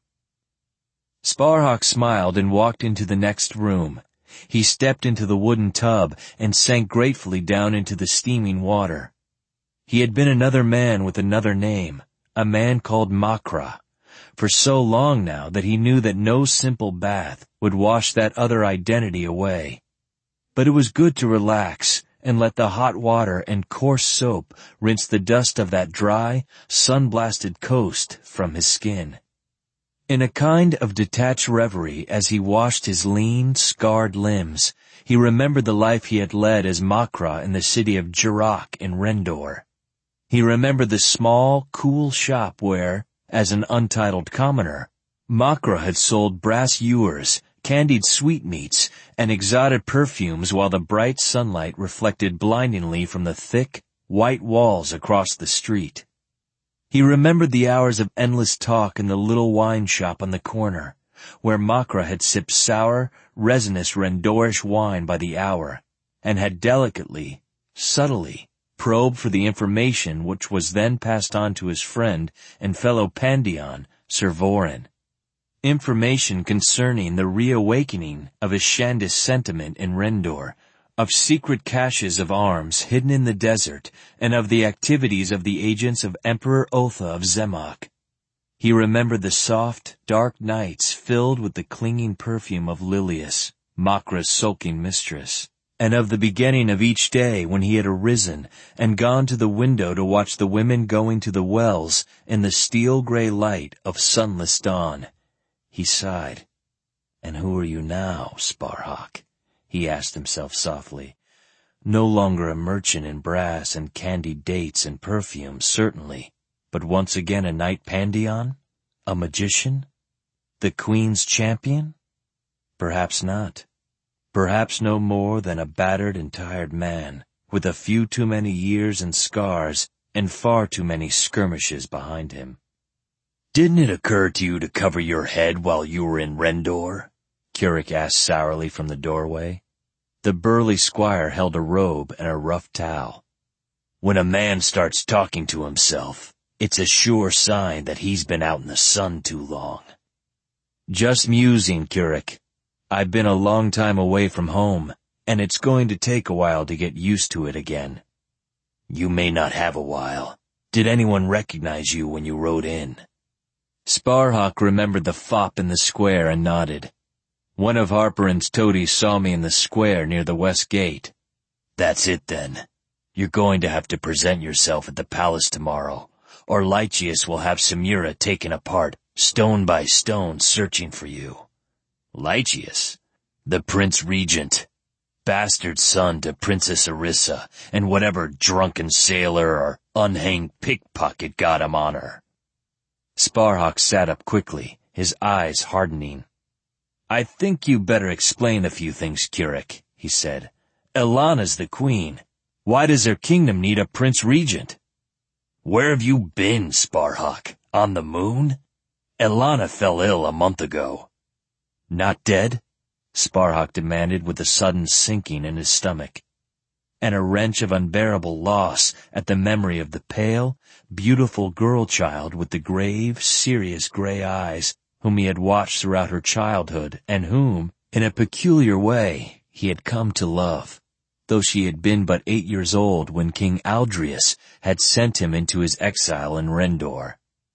Sparhawk smiled and walked into the next room. He stepped into the wooden tub and sank gratefully down into the steaming water. He had been another man with another name, a man called Makra, for so long now that he knew that no simple bath would wash that other identity away. But it was good to relax and let the hot water and coarse soap rinse the dust of that dry, sun-blasted coast from his skin. In a kind of detached reverie as he washed his lean, scarred limbs, he remembered the life he had led as Makra in the city of Jirak in Rendor. He remembered the small, cool shop where, as an untitled commoner, Makra had sold brass ewers, candied sweetmeats, and exotic perfumes while the bright sunlight reflected blindingly from the thick, white walls across the street. He remembered the hours of endless talk in the little wine shop on the corner, where Makra had sipped sour, resinous Rendorish wine by the hour, and had delicately, subtly, probed for the information which was then passed on to his friend and fellow Pandion, Sir Vorin. Information concerning the reawakening of Ashandis sentiment in Rendor, of secret caches of arms hidden in the desert, and of the activities of the agents of Emperor Otha of Zemmoc. He remembered the soft, dark nights filled with the clinging perfume of Lilius, Makra's sulking mistress, and of the beginning of each day when he had arisen and gone to the window to watch the women going to the wells in the steel-gray light of sunless dawn. He sighed. "And who are you now, Sparhawk?" he asked himself softly. "No longer a merchant in brass and candied dates and perfumes, certainly, but once again a knight Pandion? A magician? The Queen's champion? Perhaps not. Perhaps no more than a battered and tired man, with a few too many years and scars and far too many skirmishes behind him." "Didn't it occur to you to cover your head while you were in Rendor?" Kirik asked sourly from the doorway. The burly squire held a robe and a rough towel. "When a man starts talking to himself, it's a sure sign that he's been out in the sun too long." "Just musing, Kirik. I've been a long time away from home, and it's going to take a while to get used to it again." "You may not have a while. Did anyone recognize you when you rode in?" Sparhawk remembered the fop in the square and nodded. "One of Harperin's toadies saw me in the square near the west gate." "That's it then. You're going to have to present yourself at the palace tomorrow, or Lycius will have Samira taken apart, stone by stone, searching for you." "Lycius? The Prince Regent, bastard son to Princess Arissa, and whatever drunken sailor or unhanged pickpocket got him on her." Sparhawk sat up quickly, his eyes hardening. "I think you better explain a few things, Kirik," he said. "Elana's the queen. Why does their kingdom need a Prince Regent?" "Where have you been, Sparhawk? On the moon? Elana fell ill a month ago." "Not dead?" Sparhawk demanded with a sudden sinking in his stomach, and a wrench of unbearable loss at the memory of the pale, beautiful girl-child with the grave, serious gray eyes whom he had watched throughout her childhood and whom, in a peculiar way, he had come to love, though she had been but eight years old when King Aldrius had sent him into his exile in Rendor.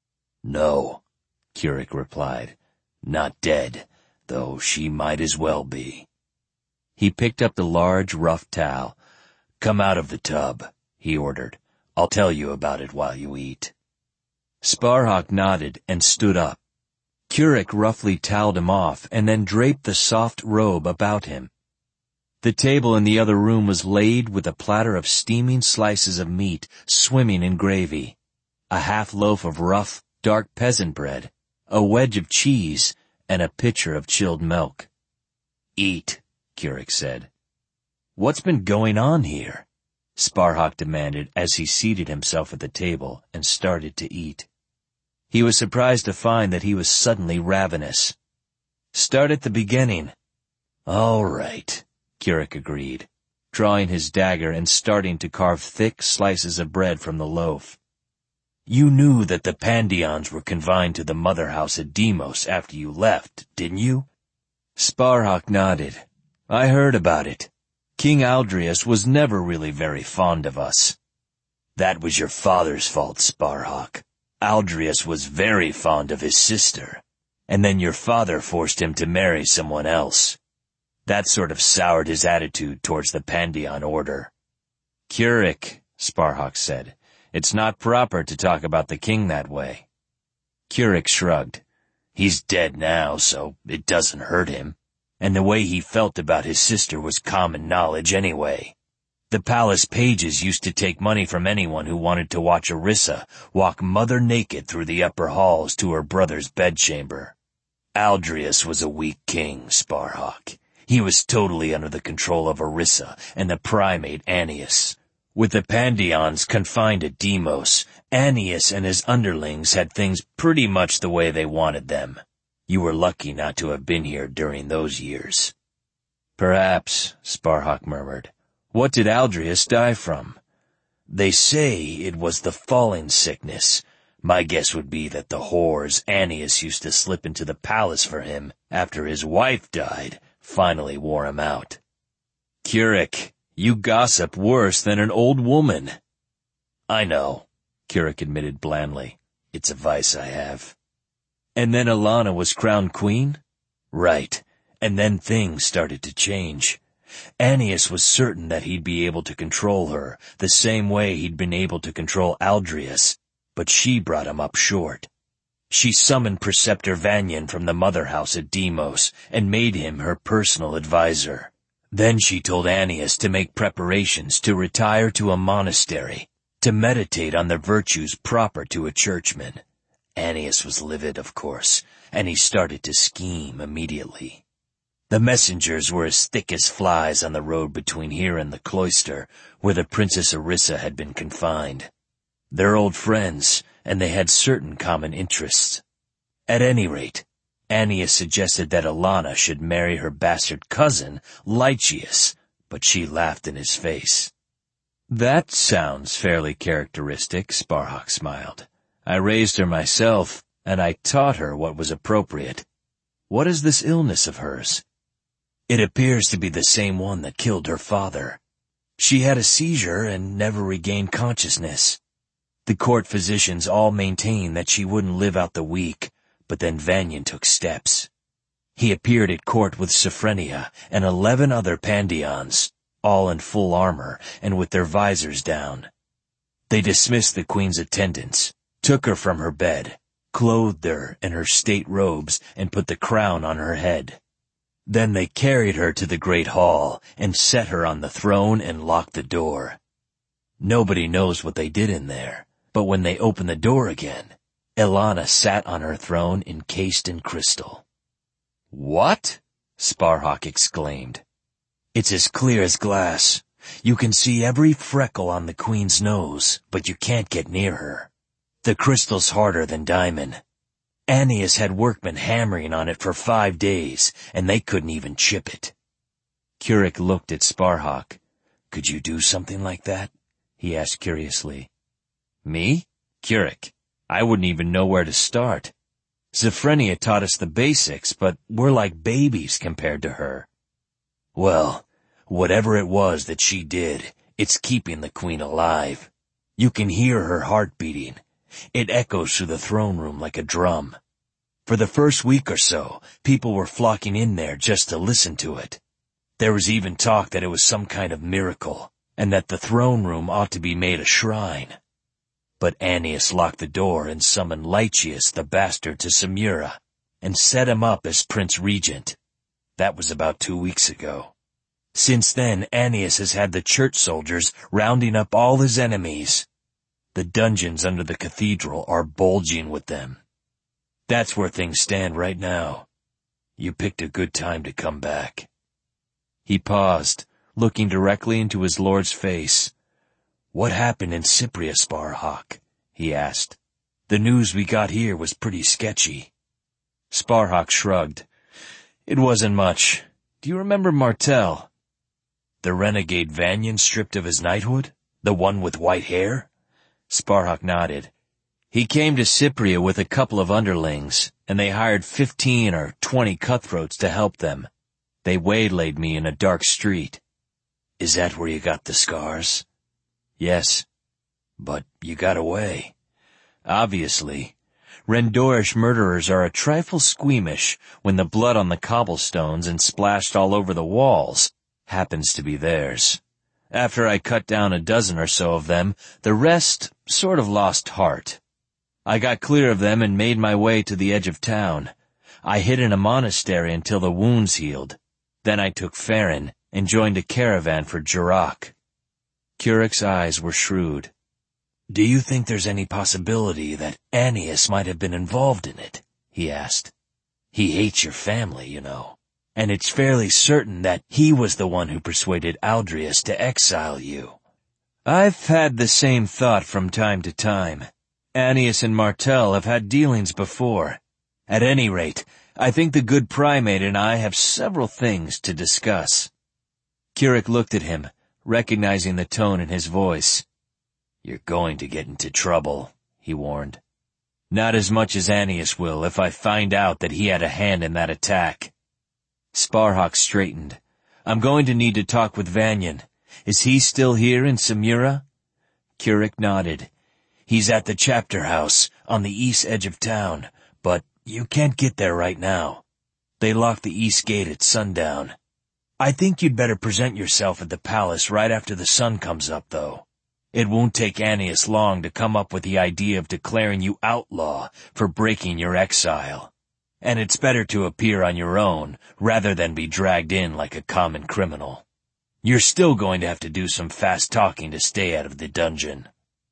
"No," Kirik replied, "not dead, though she might as well be." He picked up the large, rough towel. "Come out of the tub," he ordered. "I'll tell you about it while you eat." Sparhawk nodded and stood up. Kirik roughly toweled him off and then draped the soft robe about him. The table in the other room was laid with a platter of steaming slices of meat swimming in gravy. a half loaf of rough, dark peasant bread, a wedge of cheese, and a pitcher of chilled milk. "Eat," Kirik said. "What's been going on here?" Sparhawk demanded as he seated himself at the table and started to eat. He was surprised to find that he was suddenly ravenous. "Start at the beginning." "All right," Kirik agreed, drawing his dagger and starting to carve thick slices of bread from the loaf. "You knew that the Pandions were confined to the mother house at Deimos after you left, didn't you?" Sparhawk nodded. "I heard about it. King Aldrius was never really very fond of us." "That was your father's fault, Sparhawk. Aldrius was very fond of his sister, and then your father forced him to marry someone else. That sort of soured his attitude towards the Pandion order." "Kirik," Sparhawk said, "it's not proper to talk about the king that way." Kirik shrugged. "He's dead now, so it doesn't hurt him. And the way he felt about his sister was common knowledge anyway. The palace pages used to take money from anyone who wanted to watch Orissa walk mother naked through the upper halls to her brother's bedchamber. Aldrius was a weak king, Sparhawk. He was totally under the control of Orissa and the primate Annius. With the Pandions confined at Deimos, Annius and his underlings had things pretty much the way they wanted them. You were lucky not to have been here during those years." "Perhaps," Sparhawk murmured. "What did Aldrius die from?" "They say it was the falling sickness. My guess would be that the whores Annius used to slip into the palace for him after his wife died finally wore him out." "Kirik, you gossip worse than an old woman." "I know," Kirik admitted blandly. "It's a vice I have." "And then Alana was crowned queen?" "Right, and then things started to change. Annius was certain that he'd be able to control her the same way he'd been able to control Aldrius, but she brought him up short. She summoned Preceptor Vanyan from the mother house at Deimos and made him her personal advisor. Then she told Annius to make preparations to retire to a monastery, to meditate on the virtues proper to a churchman. Annius was livid, of course, and he started to scheme immediately. The messengers were as thick as flies on the road between here and the cloister, where the Princess Orissa had been confined. They're old friends, and they had certain common interests. At any rate, Annius suggested that Alana should marry her bastard cousin, Lycius, but she laughed in his face. "That sounds fairly characteristic," Sparhawk smiled. "I raised her myself, and I taught her what was appropriate. What is this illness of hers?" "It appears to be the same one that killed her father. She had a seizure and never regained consciousness. The court physicians all maintain that she wouldn't live out the week, but then Vanyan took steps. He appeared at court with Sophrenia and eleven other Pandions, all in full armor and with their visors down. They dismissed the queen's attendants, took her from her bed, clothed her in her state robes, and put the crown on her head. Then they carried her to the great hall and set her on the throne and locked the door. Nobody knows what they did in there, but when they opened the door again, Alana sat on her throne encased in crystal." "What?" Sparhawk exclaimed. "It's as clear as glass. You can see every freckle on the queen's nose, but you can't get near her. The crystal's harder than diamond. Annius had workmen hammering on it for five days, and they couldn't even chip it." Kirik looked at Sparhawk. "Could you do something like that?" he asked curiously. "Me? Kirik, I wouldn't even know where to start. Sophrenia taught us the basics, but we're like babies compared to her." "Well, whatever it was that she did, it's keeping the queen alive. You can hear her heart beating. It echoes through the throne room like a drum. For the first week or so, people were flocking in there just to listen to it. There was even talk that it was some kind of miracle, and that the throne room ought to be made a shrine. But Annius locked the door and summoned Lycius the bastard to Samura, and set him up as Prince Regent. That was about two weeks ago. Since then, Annius has had the church soldiers rounding up all his enemies. The dungeons under the cathedral are bulging with them. That's where things stand right now. You picked a good time to come back." He paused, looking directly into his lord's face. "What happened in Cypria, Sparhawk?" he asked. "The news we got here was pretty sketchy." Sparhawk shrugged. "It wasn't much. Do you remember Martel?" "The renegade Vanyan stripped of his knighthood? The one with white hair?" Sparhawk nodded. "He came to Cypria with a couple of underlings, and they hired fifteen or twenty cutthroats to help them. They waylaid me in a dark street." "Is that where you got the scars?" "Yes." "But you got away." "Obviously. Rendorish murderers are a trifle squeamish when the blood on the cobblestones and splashed all over the walls happens to be theirs. After I cut down a dozen or so of them, the rest sort of lost heart. I got clear of them and made my way to the edge of town. I hid in a monastery until the wounds healed. Then I took Farron and joined a caravan for Jurak." Curic's eyes were shrewd. "Do you think there's any possibility that Annius might have been involved in it?" he asked. "He hates your family, you know, and it's fairly certain that he was the one who persuaded Aldrius to exile you." "I've had the same thought from time to time. Annius and Martel have had dealings before. At any rate, I think the good primate and I have several things to discuss." Curic looked at him, recognizing the tone in his voice. "You're going to get into trouble," he warned. "Not as much as Annius will if I find out that he had a hand in that attack." Sparhawk straightened. "I'm going to need to talk with Vanyan. Is he still here in Samura?" Curic nodded. "He's at the chapter house on the east edge of town, but you can't get there right now. They lock the east gate at sundown. I think you'd better present yourself at the palace right after the sun comes up, though. It won't take Annius long to come up with the idea of declaring you outlaw for breaking your exile. And it's better to appear on your own rather than be dragged in like a common criminal. You're still going to have to do some fast talking to stay out of the dungeon."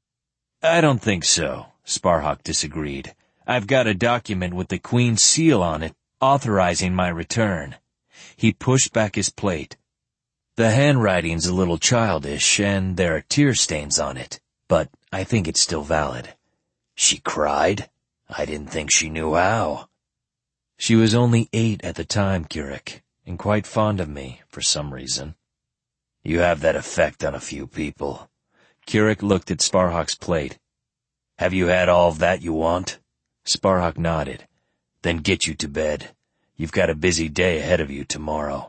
"I don't think so," Sparhawk disagreed. "I've got a document with the Queen's seal on it, authorizing my return." He pushed back his plate. "The handwriting's a little childish, and there are tear stains on it, but I think it's still valid." "She cried? I didn't think she knew how." "She was only eight at the time, Curic, and quite fond of me, for some reason." "You have that effect on a few people." Curic looked at Sparhawk's plate. "Have you had all of that you want?" Sparhawk nodded. "Then get you to bed. You've got a busy day ahead of you tomorrow."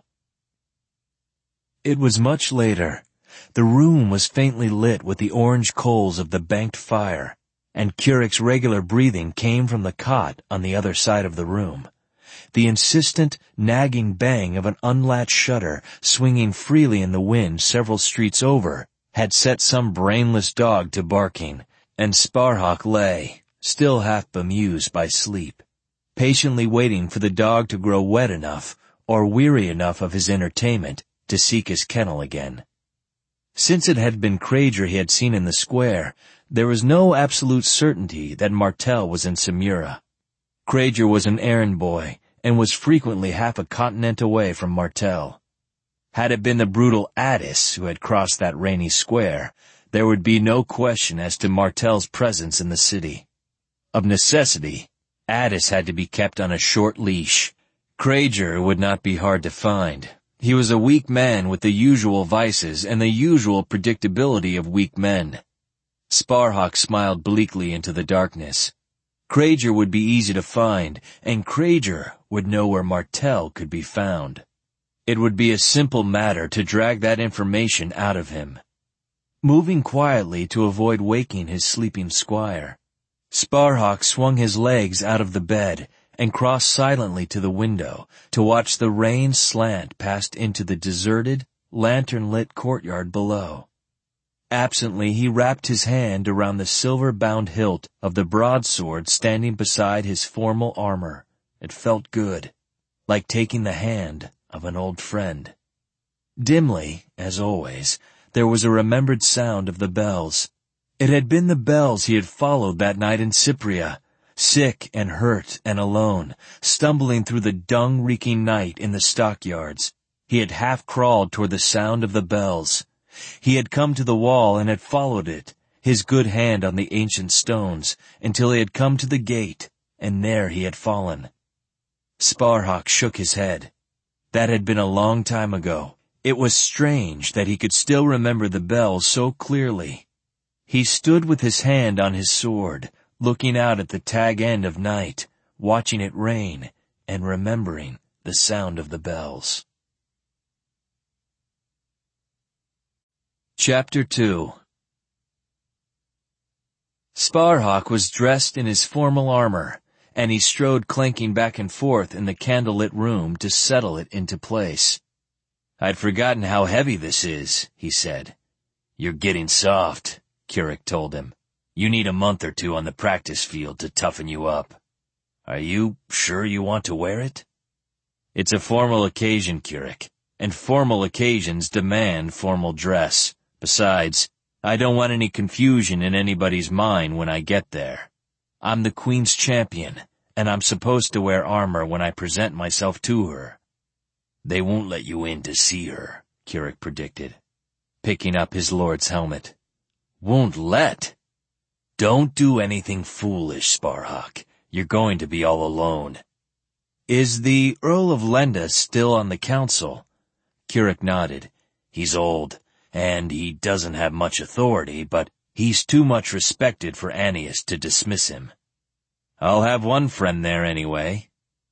It was much later. The room was faintly lit with the orange coals of the banked fire, and Curic's regular breathing came from the cot on the other side of the room. The insistent, nagging bang of an unlatched shutter swinging freely in the wind several streets over had set some brainless dog to barking, and Sparhawk lay, still half bemused by sleep, patiently waiting for the dog to grow wet enough or weary enough of his entertainment to seek his kennel again. Since it had been Krager he had seen in the square, there was no absolute certainty that Martel was in Samura. Krager was an errand boy and was frequently half a continent away from Martel. Had it been the brutal Addis who had crossed that rainy square, there would be no question as to Martel's presence in the city. Of necessity, Addis had to be kept on a short leash. Krager would not be hard to find. He was a weak man with the usual vices and the usual predictability of weak men. Sparhawk smiled bleakly into the darkness. Krager would be easy to find, and Krager would know where Martel could be found. It would be a simple matter to drag that information out of him. Moving quietly to avoid waking his sleeping squire, Sparhawk swung his legs out of the bed and crossed silently to the window to watch the rain slant past into the deserted, lantern-lit courtyard below. Absently he wrapped his hand around the silver-bound hilt of the broadsword standing beside his formal armor. It felt good, like taking the hand of an old friend. Dimly, as always, there was a remembered sound of the bells. It had been the bells he had followed that night in Cypria, sick and hurt and alone, stumbling through the dung-reeking night in the stockyards. He had half crawled toward the sound of the bells. He had come to the wall and had followed it, his good hand on the ancient stones, until he had come to the gate, and there he had fallen. Sparhawk shook his head. That had been a long time ago. It was strange that he could still remember the bells so clearly. He stood with his hand on his sword, looking out at the tag end of night, watching it rain, and remembering the sound of the bells. Chapter two. Sparhawk was dressed in his formal armor, and he strode clanking back and forth in the candlelit room to settle it into place. "I'd forgotten how heavy this is," he said. "You're getting soft," Kirik told him. "You need a month or two on the practice field to toughen you up. Are you sure you want to wear it?" "It's a formal occasion, Kirik, and formal occasions demand formal dress. Besides, I don't want any confusion in anybody's mind when I get there. I'm the Queen's champion, and I'm supposed to wear armor when I present myself to her." "They won't let you in to see her," Kirik predicted, picking up his lord's helmet. "Won't let? Don't do anything foolish, Sparhawk. You're going to be all alone." "Is the Earl of Lenda still on the council?" Kirik nodded. "He's old, and he doesn't have much authority, but he's too much respected for Annius to dismiss him." "I'll have one friend there anyway."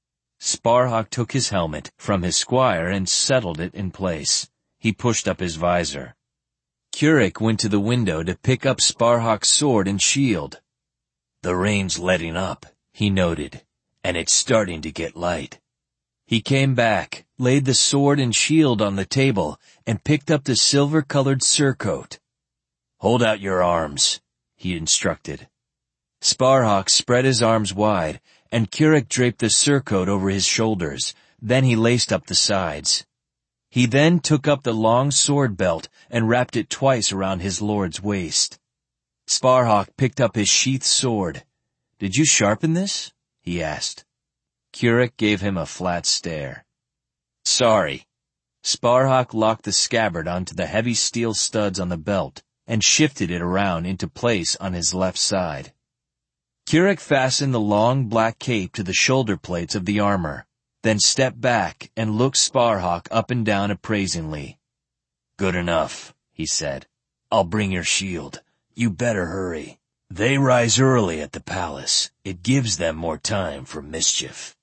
Sparhawk took his helmet from his squire and settled it in place. He pushed up his visor. Kirik went to the window to pick up Sparhawk's sword and shield. "The rain's letting up," he noted, "and it's starting to get light." He came back, laid the sword and shield on the table, and picked up the silver-colored surcoat. "Hold out your arms," he instructed. Sparhawk spread his arms wide, and Kirik draped the surcoat over his shoulders. Then he laced up the sides. He then took up the long sword belt and wrapped it twice around his lord's waist. Sparhawk picked up his sheathed sword. "Did you sharpen this?" he asked. Kirik gave him a flat stare. "Sorry." Sparhawk locked the scabbard onto the heavy steel studs on the belt and shifted it around into place on his left side. Kirik fastened the long black cape to the shoulder plates of the armor, then stepped back and looked Sparhawk up and down appraisingly. "Good enough," he said. "I'll bring your shield. You better hurry. They rise early at the palace. It gives them more time for mischief."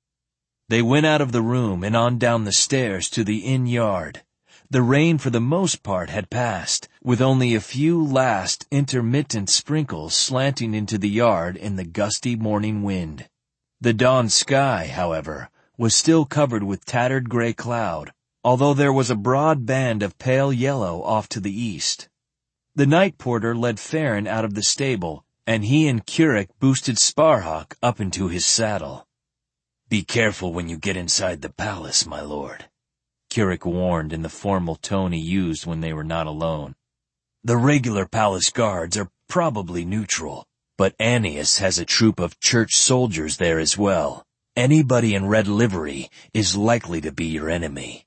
They went out of the room and on down the stairs to the inn yard. The rain for the most part had passed, with only a few last intermittent sprinkles slanting into the yard in the gusty morning wind. The dawn sky, however, was still covered with tattered gray cloud, although there was a broad band of pale yellow off to the east. The night porter led Farron out of the stable, and he and Kirik boosted Sparhawk up into his saddle. "Be careful when you get inside the palace, my lord," Kirik warned in the formal tone he used when they were not alone. "The regular palace guards are probably neutral, but Annius has a troop of church soldiers there as well. Anybody in red livery is likely to be your enemy."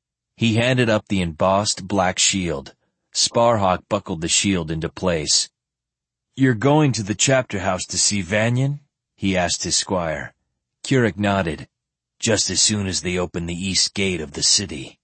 He handed up the embossed black shield. Sparhawk buckled the shield into place. "You're going to the chapter house to see Vanyan?" he asked his squire. Kirik nodded. "Just as soon as they open the east gate of the city."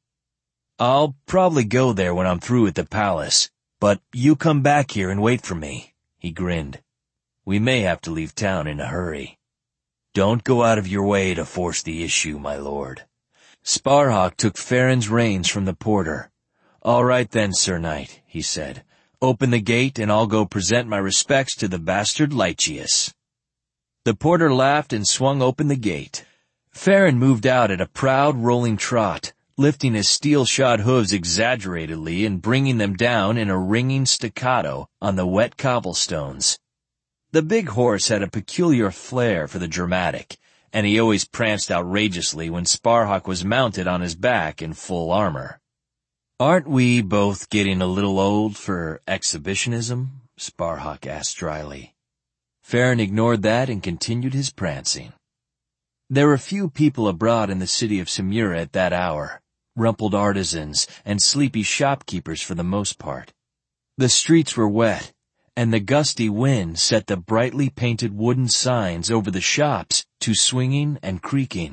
"I'll probably go there when I'm through at the palace, but you come back here and wait for me," he grinned. "We may have to leave town in a hurry." "Don't go out of your way to force the issue, my lord." Sparhawk took Farron's reins from the porter. "All right then, Sir Knight," he said. "Open the gate and I'll go present my respects to the bastard Lycius." The porter laughed and swung open the gate. Farron moved out at a proud rolling trot, lifting his steel-shod hooves exaggeratedly and bringing them down in a ringing staccato on the wet cobblestones. The big horse had a peculiar flair for the dramatic, and he always pranced outrageously when Sparhawk was mounted on his back in full armor. "Aren't we both getting a little old for exhibitionism?" Sparhawk asked dryly. Farron ignored that and continued his prancing. There were few people abroad in the city of Samura at that hour, rumpled artisans and sleepy shopkeepers for the most part. The streets were wet, and the gusty wind set the brightly painted wooden signs over the shops to swinging and creaking.